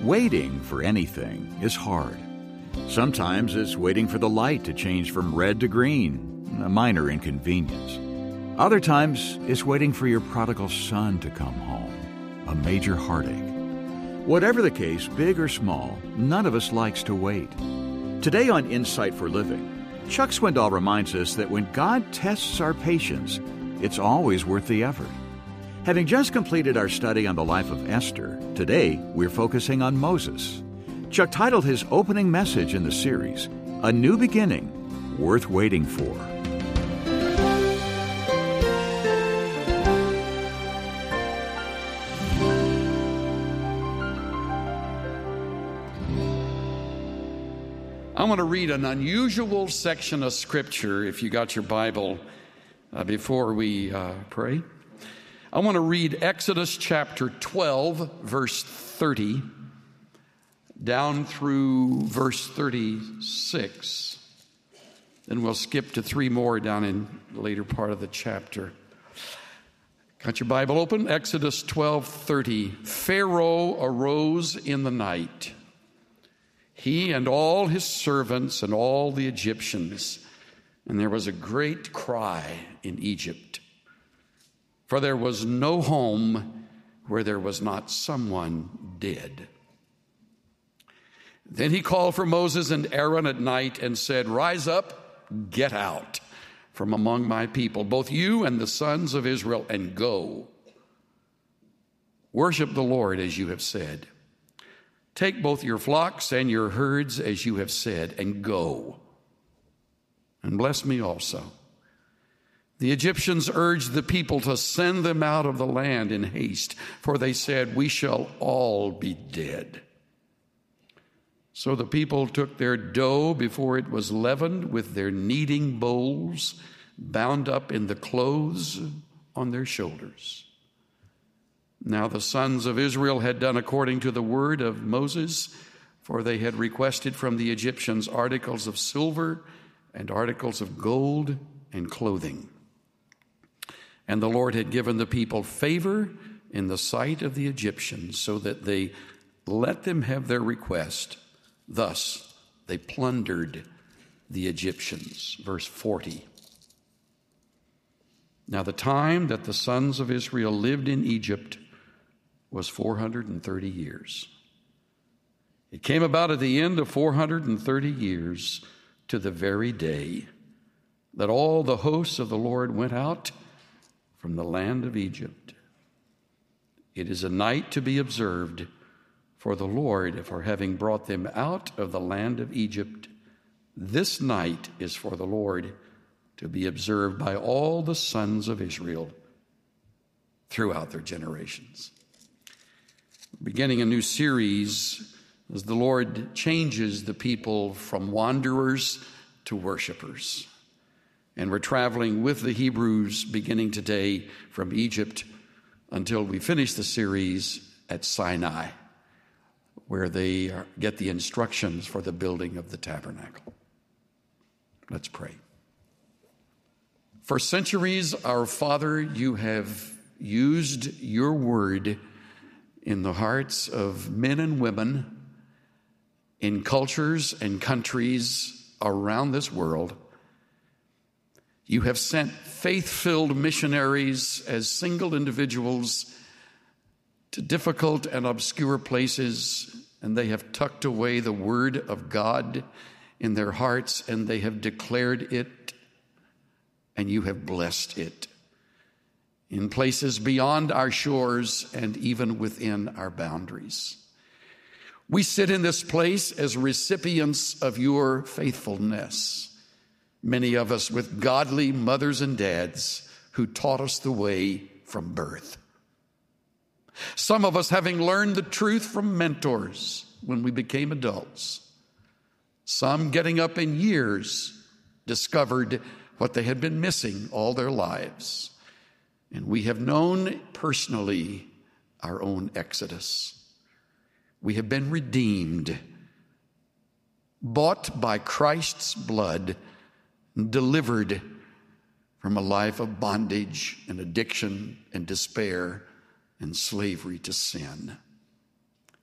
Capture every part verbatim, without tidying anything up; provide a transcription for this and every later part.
Waiting for anything is hard. Sometimes it's waiting for the light to change from red to green, a minor inconvenience. Other times it's waiting for your prodigal son to come home, a major heartache. Whatever the case, big or small, none of us likes to wait. Today on Insight for Living, Chuck Swindoll reminds us that when God tests our patience, it's always worth the effort. Having just completed our study on the life of Esther, today we're focusing on Moses. Chuck titled his opening message in the series, A New Beginning, Worth Waiting For. I want to read an unusual section of Scripture, if you got your Bible, uh, before we uh, pray. I want to read Exodus chapter twelve, verse thirty, down through verse thirty-six. Then we'll skip to three more down in the later part of the chapter. Got your Bible open? Exodus twelve thirty. Pharaoh arose in the night, he and all his servants and all the Egyptians, and there was a great cry in Egypt, for there was no home where there was not someone dead. Then he called for Moses and Aaron at night and said, "Rise up, get out from among my people, both you and the sons of Israel, and go. Worship the Lord as you have said. Take both your flocks and your herds as you have said, and go. And bless me also." The Egyptians urged the people to send them out of the land in haste, for they said, "We shall all be dead." So the people took their dough before it was leavened with their kneading bowls, bound up in the clothes on their shoulders. Now the sons of Israel had done according to the word of Moses, for they had requested from the Egyptians articles of silver and articles of gold and clothing. And the Lord had given the people favor in the sight of the Egyptians, so that they let them have their request. Thus they plundered the Egyptians. Verse forty. Now the time that the sons of Israel lived in Egypt was four hundred thirty years. It came about at the end of four hundred thirty years, to the very day, that all the hosts of the Lord went out from the land of Egypt. It is a night to be observed for the Lord, for having brought them out of the land of Egypt. This night is for the Lord to be observed by all the sons of Israel throughout their generations. Beginning a new series as the Lord changes the people from wanderers to worshipers. And we're traveling with the Hebrews beginning today from Egypt until we finish the series at Sinai, where they get the instructions for the building of the tabernacle. Let's pray. For centuries, our Father, you have used your word in the hearts of men and women in cultures and countries around this world. You have sent faith-filled missionaries as single individuals to difficult and obscure places, and they have tucked away the word of God in their hearts, and they have declared it, and you have blessed it in places beyond our shores and even within our boundaries. We sit in this place as recipients of your faithfulness, many of us with godly mothers and dads who taught us the way from birth. Some of us having learned the truth from mentors when we became adults. Some getting up in years discovered what they had been missing all their lives. And we have known personally our own exodus. We have been redeemed, bought by Christ's blood, delivered from a life of bondage and addiction and despair and slavery to sin.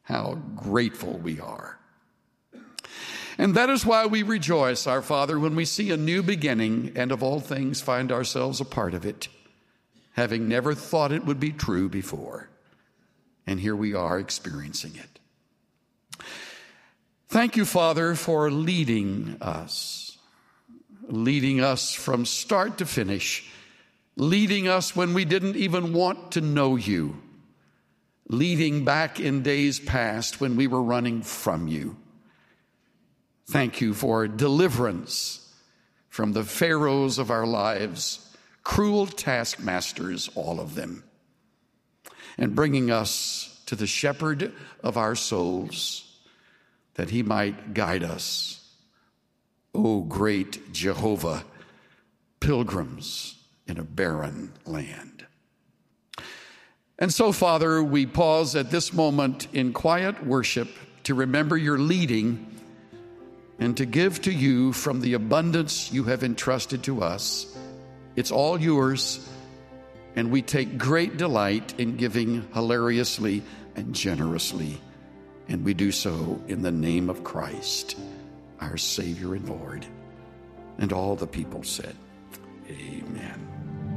How grateful we are. And that is why we rejoice, our Father, when we see a new beginning and of all things find ourselves a part of it, having never thought it would be true before. And here we are experiencing it. Thank you, Father, for leading us, leading us from start to finish, leading us when we didn't even want to know you, leading back in days past when we were running from you. Thank you for deliverance from the pharaohs of our lives, cruel taskmasters, all of them, and bringing us to the shepherd of our souls, that he might guide us. O great Jehovah, pilgrims in a barren land. And so, Father, we pause at this moment in quiet worship to remember your leading and to give to you from the abundance you have entrusted to us. It's all yours, and we take great delight in giving hilariously and generously. And we do so in the name of Christ, our Savior and Lord. And all the people said, amen.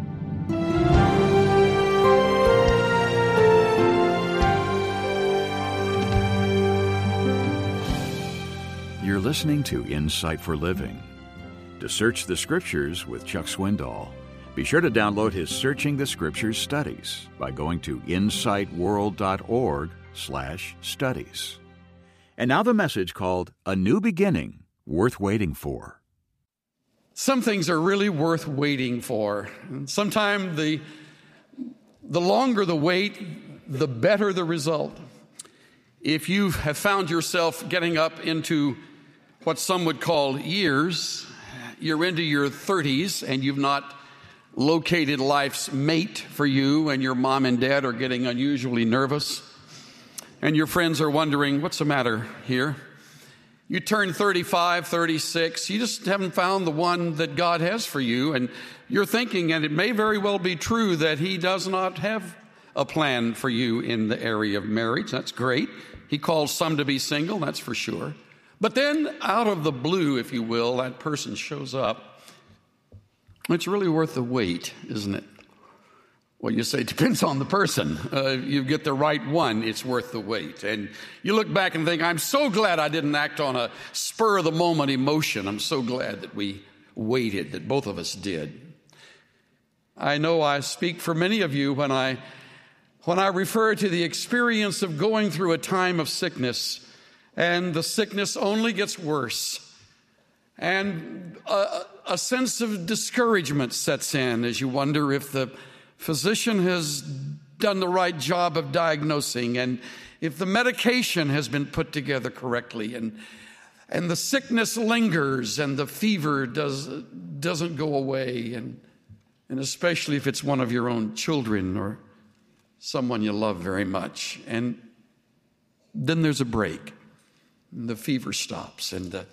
You're listening to Insight for Living. To search the Scriptures with Chuck Swindoll, be sure to download his Searching the Scriptures studies by going to insight world dot org slash studies. And now the message called A New Beginning, Worth Waiting For. Some things are really worth waiting for. Sometimes the, the longer the wait, the better the result. If you have found yourself getting up into what some would call years, you're into your thirties and you've not located life's mate for you, and your mom and dad are getting unusually nervous, and your friends are wondering, what's the matter here? You turn thirty-five, thirty-six, you just haven't found the one that God has for you, and you're thinking, and it may very well be true, that he does not have a plan for you in the area of marriage. That's great. He calls some to be single, that's for sure. But then out of the blue, if you will, that person shows up. It's really worth the wait, isn't it? Well, you say it depends on the person. Uh, you get the right one, it's worth the wait. And you look back and think, I'm so glad I didn't act on a spur of the moment emotion. I'm so glad that we waited, that both of us did. I know I speak for many of you when I when I refer to the experience of going through a time of sickness, and the sickness only gets worse. And a, a sense of discouragement sets in as you wonder if the physician has done the right job of diagnosing, and if the medication has been put together correctly, and and the sickness lingers and the fever does, doesn't go away, and, and especially if it's one of your own children or someone you love very much. And then there's a break, and the fever stops, and the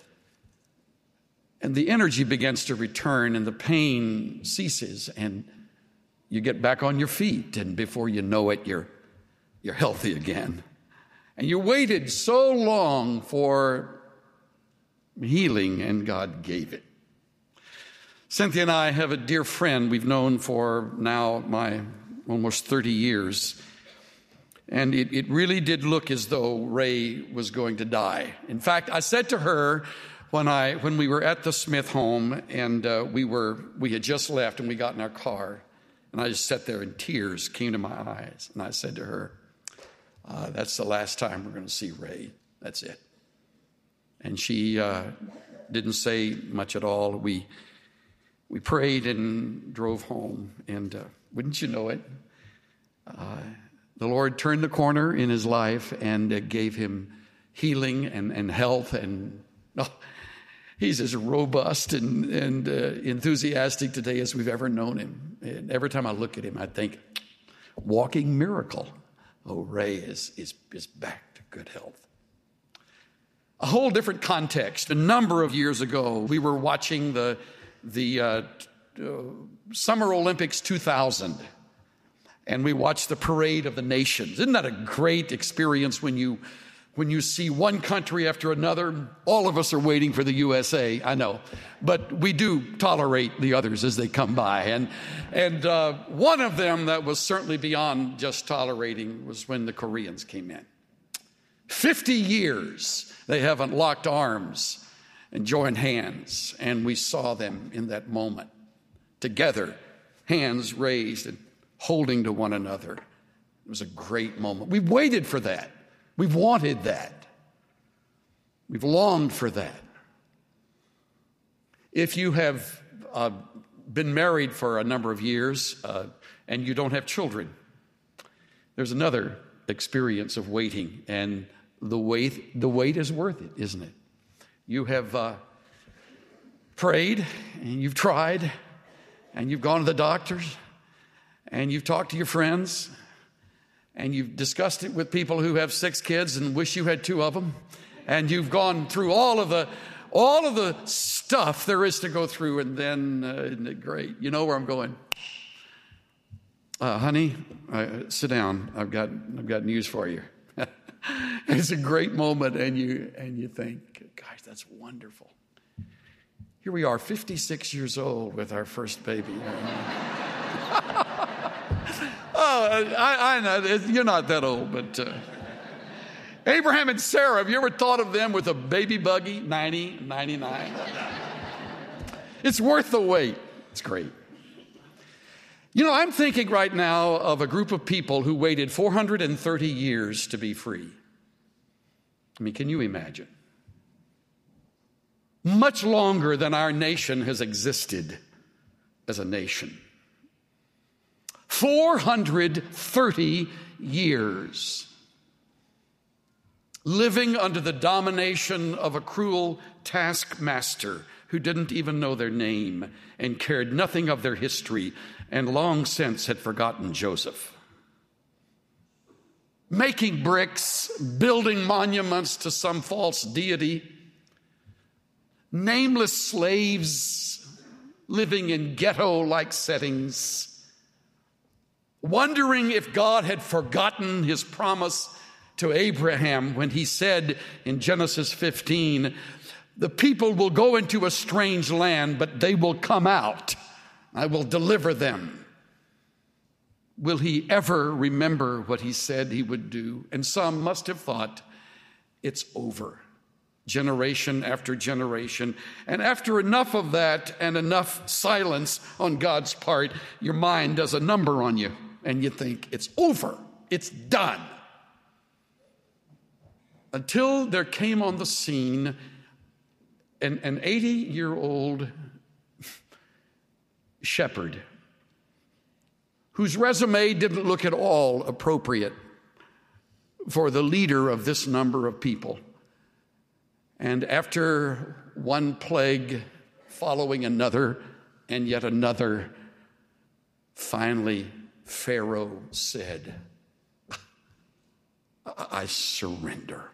And the energy begins to return, and the pain ceases, and you get back on your feet, and before you know it, you're you're healthy again. And you waited so long for healing, and God gave it. Cynthia and I have a dear friend we've known for now my almost thirty years. And it, it really did look as though Ray was going to die. In fact, I said to her, When I when we were at the Smith home, and uh, we were we had just left, and we got in our car, and I just sat there, and tears came to my eyes, and I said to her, uh, "That's the last time we're going to see Ray. That's it." And she uh, didn't say much at all. We we prayed and drove home, and uh, wouldn't you know it, uh, the Lord turned the corner in his life and uh, gave him healing and and health and. Oh, he's as robust and, and uh, enthusiastic today as we've ever known him. And every time I look at him, I think, walking miracle. Oh, Ray is, is, is back to good health. A whole different context. A number of years ago, we were watching the, the uh, uh, Summer Olympics two thousand. and we watched the parade of the nations. Isn't that a great experience when you when you see one country after another? All of us are waiting for the U S A, I know, but we do tolerate the others as they come by. And and uh, one of them that was certainly beyond just tolerating was when the Koreans came in. Fifty years they haven't locked arms and joined hands, and we saw them in that moment together, hands raised and holding to one another. It was a great moment. We've waited for that. We've wanted that. We've longed for that. If you have uh, been married for a number of years uh, and you don't have children, there's another experience of waiting, and the wait, the wait is worth it, isn't it? You have uh, prayed, and you've tried, and you've gone to the doctors, and you've talked to your friends, and you've discussed it with people who have six kids and wish you had two of them, and you've gone through all of the all of the stuff there is to go through, and then uh, isn't it great? You know where I'm going, uh, honey. Uh, sit down. I've got I've got news for you. It's a great moment, and you and you think, gosh, that's wonderful. Here we are, fifty-six years old with our first baby. Oh, I, I know, you're not that old, but uh, Abraham and Sarah, have you ever thought of them with a baby buggy, ninety, ninety-nine? It's worth the wait. It's great. You know, I'm thinking right now of a group of people who waited four hundred thirty years to be free. I mean, can you imagine? Much longer than our nation has existed as a nation. four hundred thirty years living under the domination of a cruel taskmaster who didn't even know their name and cared nothing of their history and long since had forgotten Joseph. Making bricks, building monuments to some false deity, nameless slaves living in ghetto-like settings, wondering if God had forgotten his promise to Abraham when he said in Genesis fifteen, the people will go into a strange land, but they will come out. I will deliver them. Will he ever remember what he said he would do? And some must have thought, it's over. Generation after generation. And after enough of that and enough silence on God's part, your mind does a number on you. And you think, it's over, it's done. Until there came on the scene an, an eighty-year-old shepherd whose resume didn't look at all appropriate for the leader of this number of people. And after one plague following another and yet another, finally Pharaoh said, I surrender.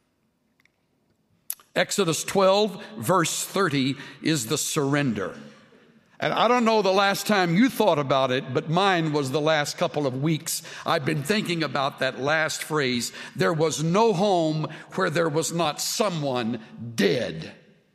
Exodus twelve, verse thirty is the surrender. And I don't know the last time you thought about it, but mine was the last couple of weeks. I've been thinking about that last phrase. There was no home where there was not someone dead.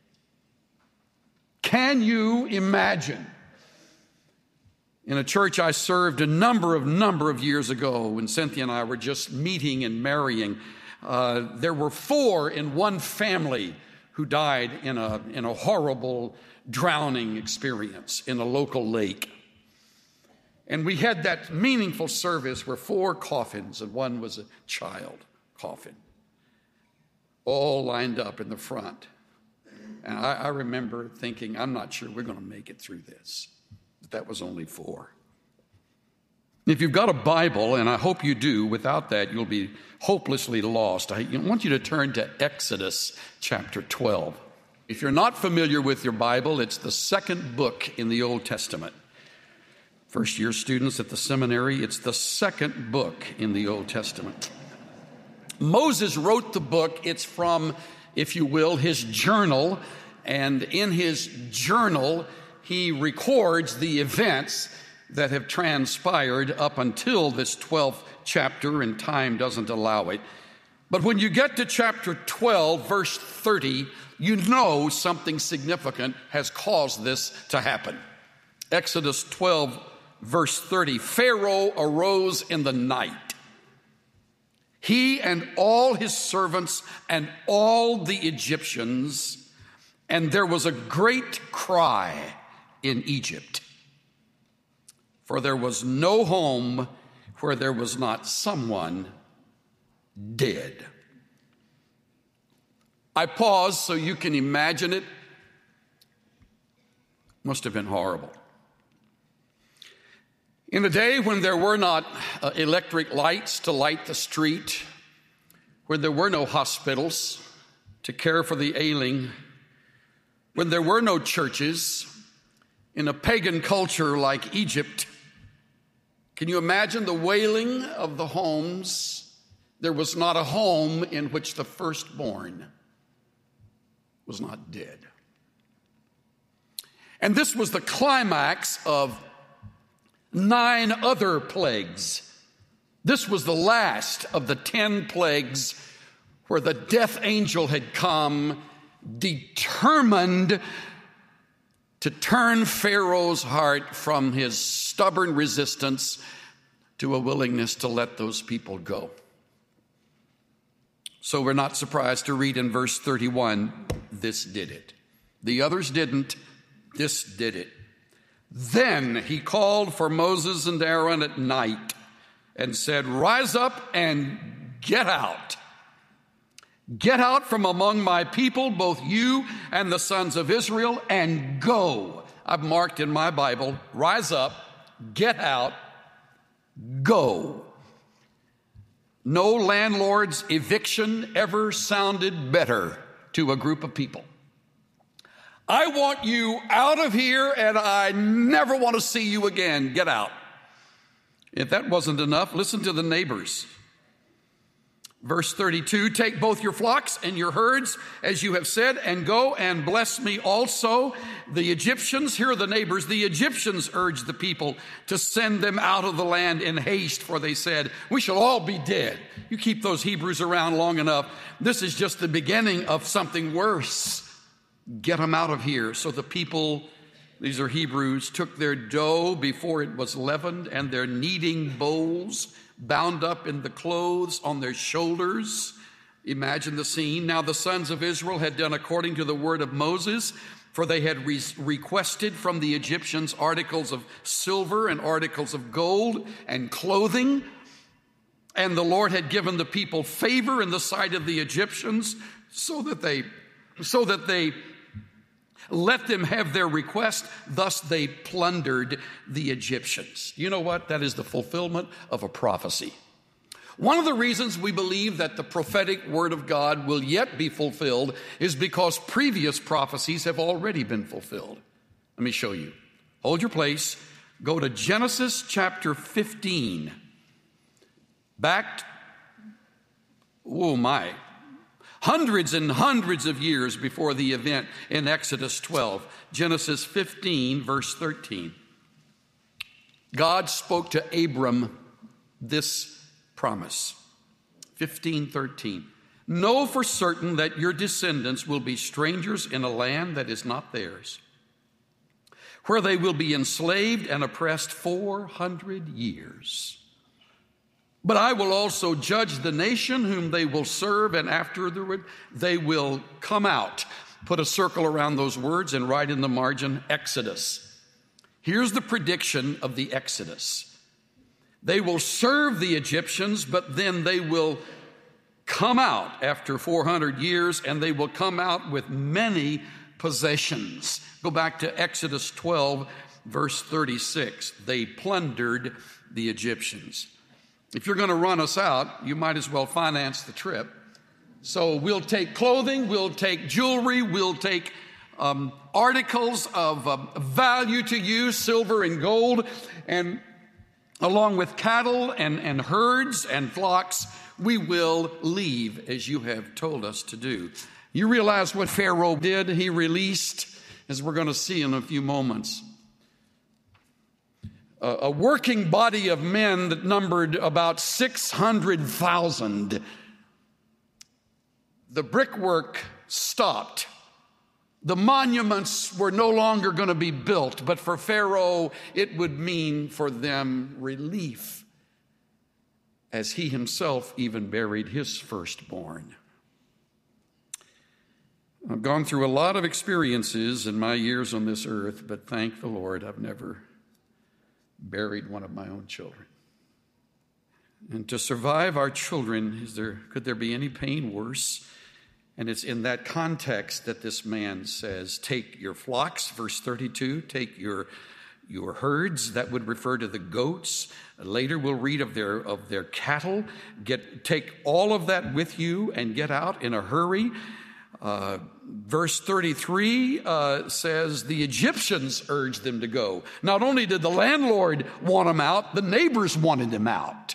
Can you imagine? In a church I served a number of number of years ago, when Cynthia and I were just meeting and marrying, uh, there were four in one family who died in a in a horrible drowning experience in a local lake. And we had that meaningful service where four coffins, and one was a child coffin, all lined up in the front. And I, I remember thinking, I'm not sure we're going to make it through this. But that was only four. If you've got a Bible, and I hope you do, without that you'll be hopelessly lost. I want you to turn to Exodus chapter twelve. If you're not familiar with your Bible, it's the second book in the Old Testament. First year students at the seminary, it's the second book in the Old Testament. Moses wrote the book. It's from, if you will, his journal. And in his journal, he records the events that have transpired up until this twelfth chapter, and time doesn't allow it. But when you get to chapter twelve, verse thirty, you know something significant has caused this to happen. Exodus twelve, verse thirty, Pharaoh arose in the night, he and all his servants and all the Egyptians, and there was a great cry in Egypt, for there was no home where there was not someone dead. I pause so you can imagine it. Must have been horrible. In a day when there were not uh, electric lights to light the street, where there were no hospitals to care for the ailing, when there were no churches, in a pagan culture like Egypt, can you imagine the wailing of the homes? There was not a home in which the firstborn was not dead. And this was the climax of nine other plagues. This was the last of the ten plagues where the death angel had come determined to turn Pharaoh's heart from his stubborn resistance to a willingness to let those people go. So we're not surprised to read in verse thirty-one, this did it. The others didn't, this did it. Then he called for Moses and Aaron at night and said, rise up and get out. Get out from among my people, both you and the sons of Israel, and go. I've marked in my Bible, rise up, get out, go. No landlord's eviction ever sounded better to a group of people. I want you out of here and I never want to see you again. Get out. If that wasn't enough, listen to the neighbors. Verse thirty-two, take both your flocks and your herds, as you have said, and go and bless me also. The Egyptians, here are the neighbors, the Egyptians urged the people to send them out of the land in haste, for they said, we shall all be dead. You keep those Hebrews around long enough. This is just the beginning of something worse. Get them out of here. So the people, these are Hebrews, took their dough before it was leavened and their kneading bowls, bound up in the clothes on their shoulders. Imagine the scene. Now the sons of Israel had done according to the word of Moses, for they had re- requested from the Egyptians articles of silver and articles of gold and clothing. And the Lord had given the people favor in the sight of the Egyptians, so that they, so that they let them have their request. Thus they plundered the Egyptians. You know what? That is the fulfillment of a prophecy. One of the reasons we believe that the prophetic word of God will yet be fulfilled is because previous prophecies have already been fulfilled. Let me show you. Hold your place. Go to Genesis chapter fifteen. Back, oh my, hundreds and hundreds of years before the event in Exodus twelve. Genesis fifteen, verse thirteen. God spoke to Abram this promise. fifteen thirteen. Know for certain that your descendants will be strangers in a land that is not theirs, where they will be enslaved and oppressed four hundred years. But I will also judge the nation whom they will serve, and afterward they will come out. Put a circle around those words and write in the margin, Exodus. Here's the prediction of the Exodus. They will serve the Egyptians, but then they will come out after four hundred years, and they will come out with many possessions. Go back to Exodus twelve, verse thirty-six. They plundered the Egyptians. If you're going to run us out, you might as well finance the trip. So we'll take clothing, we'll take jewelry, we'll take um, articles of uh, value to you, silver and gold, and along with cattle and, and herds and flocks, we will leave as you have told us to do. You realize what Pharaoh did? He released, as we're going to see in a few moments, a, a working body of men that numbered about six hundred thousand. The brickwork stopped. The monuments were no longer going to be built, but for Pharaoh, it would mean for them relief, as he himself even buried his firstborn. I've gone through a lot of experiences in my years on this earth, but thank the Lord, I've never buried one of my own children. And to survive our children, is there, could there be any pain worse? And it's in that context that this man says, take your flocks, verse thirty-two, take your your herds, that would refer to the goats. Later we'll read of their of their cattle. Get take all of that with you and get out in a hurry. Uh, verse thirty-three uh, says the Egyptians urged them to go. Not only did the landlord want them out, the neighbors wanted them out.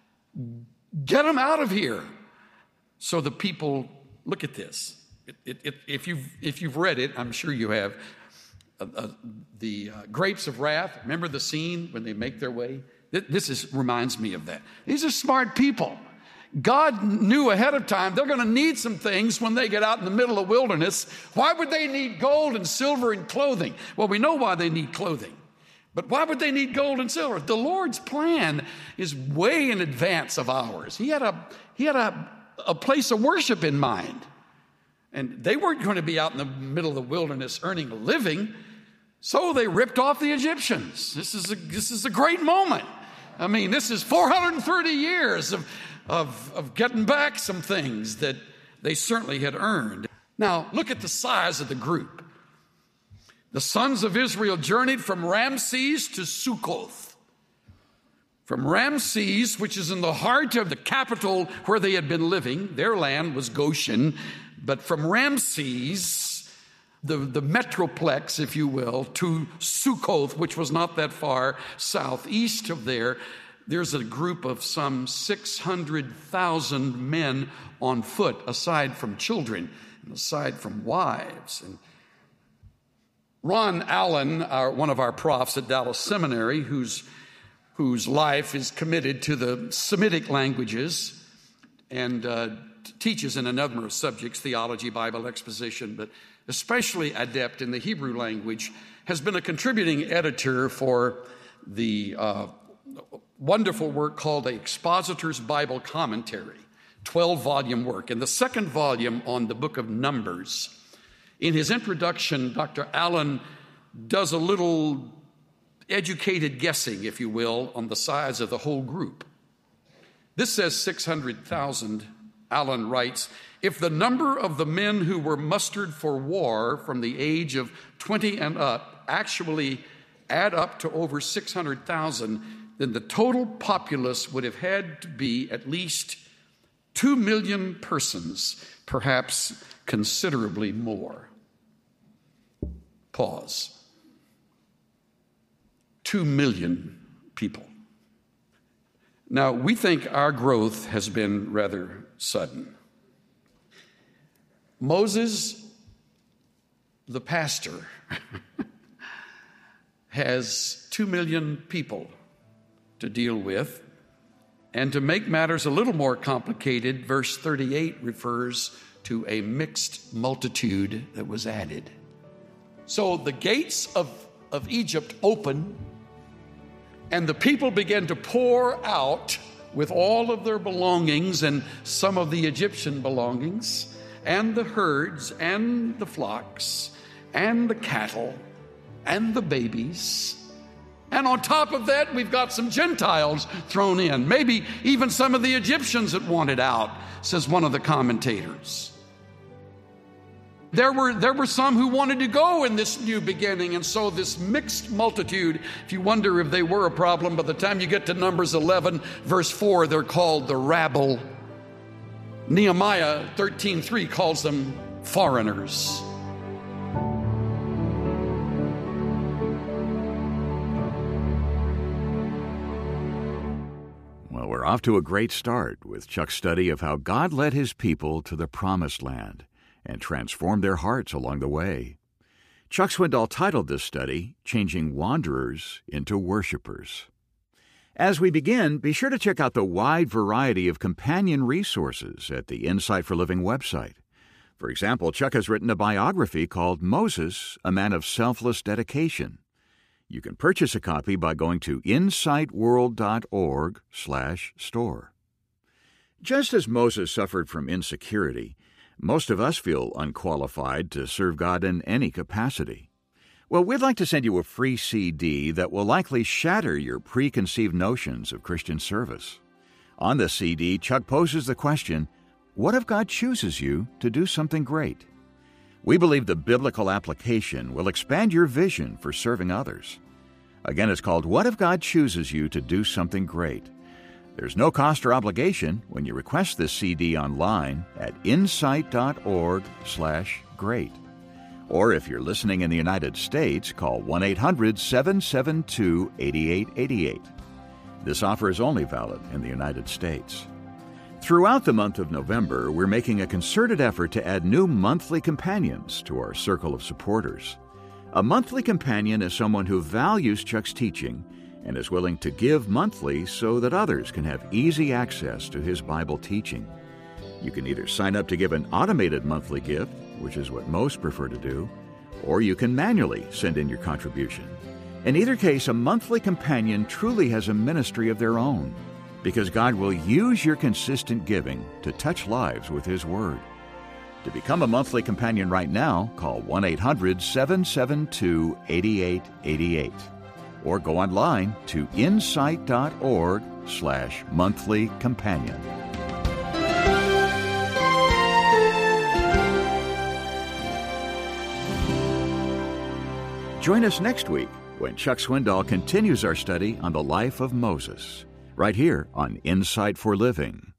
Get them out of here. So the people, look at this. It, it, it, if you've if you've read it, I'm sure you have. Uh, uh, the uh, grapes of wrath. Remember the scene when they make their way? This is, reminds me of that. These are smart people. God knew ahead of time they're going to need some things when they get out in the middle of the wilderness. Why would they need gold and silver and clothing? Well, we know why they need clothing. But why would they need gold and silver? The Lord's plan is way in advance of ours. He had a, he had a, a place of worship in mind. And they weren't going to be out in the middle of the wilderness earning a living. So they ripped off the Egyptians. This is a, this is a great moment. I mean, this is four hundred thirty years of, of, of getting back some things that they certainly had earned. Now, look at the size of the group. The sons of Israel journeyed from Ramses to Sukkoth. From Ramses, which is in the heart of the capital where they had been living, their land was Goshen, but from Ramses, the, the metroplex, if you will, to Sukkoth, which was not that far southeast of there, there's a group of some six hundred thousand men on foot, aside from children, and aside from wives. And Ron Allen, our, one of our profs at Dallas Seminary, whose, whose life is committed to the Semitic languages and uh, teaches in a number of subjects, theology, Bible exposition, but especially adept in the Hebrew language, has been a contributing editor for the uh, wonderful work called the Expositor's Bible Commentary, twelve-volume work. And the second volume on the book of Numbers. In his introduction, Doctor Allen does a little educated guessing, if you will, on the size of the whole group. This says six hundred thousand. Allen writes, if the number of the men who were mustered for war from the age of twenty and up actually add up to over six hundred thousand, then the total populace would have had to be at least two million persons, perhaps considerably more. Pause. Two million people. Now, we think our growth has been rather sudden. Moses, the pastor, has two million people to deal with. And to make matters a little more complicated, verse thirty-eight refers to a mixed multitude that was added. So the gates of, of Egypt open, and the people began to pour out with all of their belongings and some of the Egyptian belongings, and the herds and the flocks and the cattle and the babies. And on top of that, we've got some Gentiles thrown in, maybe even some of the Egyptians that wanted out, says one of the commentators. There were, there were some who wanted to go in this new beginning, and so this mixed multitude, if you wonder if they were a problem, by the time you get to Numbers eleven, verse four, they're called the rabble. Nehemiah thirteen three calls them foreigners. Well, we're off to a great start with Chuck's study of how God led his people to the Promised Land and transformed their hearts along the way. Chuck Swindoll titled this study, Changing Wanderers into Worshipers. As we begin, be sure to check out the wide variety of companion resources at the Insight for Living website. For example, Chuck has written a biography called Moses, a Man of Selfless Dedication. You can purchase a copy by going to insightworld.org slash store. Just as Moses suffered from insecurity, most of us feel unqualified to serve God in any capacity. Well, we'd like to send you a free C D that will likely shatter your preconceived notions of Christian service. On the C D, Chuck poses the question, what if God chooses you to do something great? We believe the biblical application will expand your vision for serving others. Again, it's called What If God Chooses You to Do Something Great? There's no cost or obligation when you request this C D online at insight.org slash great. Or if you're listening in the United States, call one eight hundred seven seven two eight eight eight eight. This offer is only valid in the United States. Throughout the month of November, we're making a concerted effort to add new monthly companions to our circle of supporters. A monthly companion is someone who values Chuck's teaching and is willing to give monthly so that others can have easy access to his Bible teaching. You can either sign up to give an automated monthly gift, which is what most prefer to do, or you can manually send in your contribution. In either case, a monthly companion truly has a ministry of their own, because God will use your consistent giving to touch lives with His Word. To become a monthly companion right now, call one eight hundred seven seven two eight eight eight eight. Or go online to insight.org slash monthly companion. Join us next week when Chuck Swindoll continues our study on the life of Moses, right here on Insight for Living.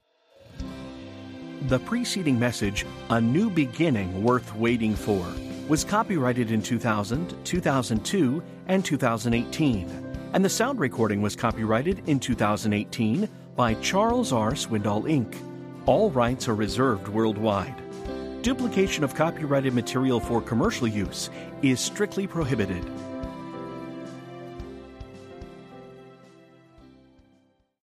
The preceding message, A New Beginning Worth Waiting For, was copyrighted in two thousand, two thousand two, and two thousand eighteen, and the sound recording was copyrighted in two thousand eighteen by Charles R. Swindoll, Incorporated. All rights are reserved worldwide. Duplication of copyrighted material for commercial use is strictly prohibited.